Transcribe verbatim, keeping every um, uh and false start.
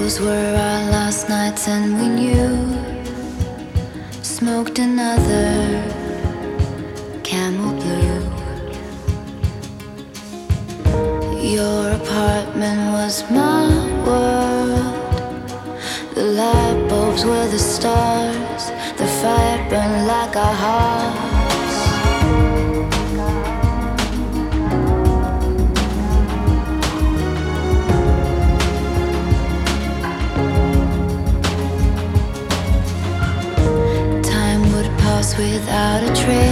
Those were our last nights and we knew. Smoked another Camel Blue. Your apartment was my world. The light bulbs were the stars. The fire burned like a heart.